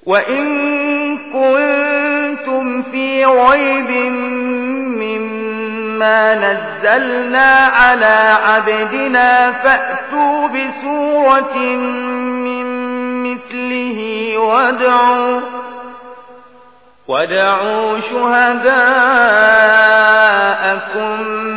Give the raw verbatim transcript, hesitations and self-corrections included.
وإن كنتم في ريب مما نزلنا على عبدنا فأتوا بسورة من مثله وادعوا, وادعوا شهداءكم